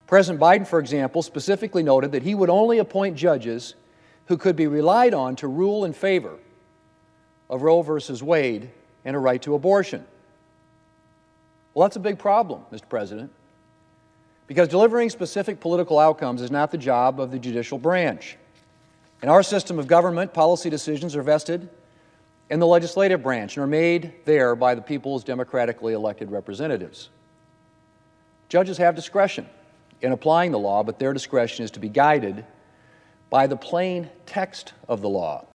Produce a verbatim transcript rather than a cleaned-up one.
President Biden, for example, specifically noted that he would only appoint judges who could be relied on to rule in favor of Roe versus Wade and a right to abortion. Well, that's a big problem, Mister President, because delivering specific political outcomes is not the job of the judicial branch. In our system of government, policy decisions are vested in the legislative branch and are made there by the people's democratically elected representatives. Judges have discretion in applying the law, but their discretion is to be guided by the plain text of the law.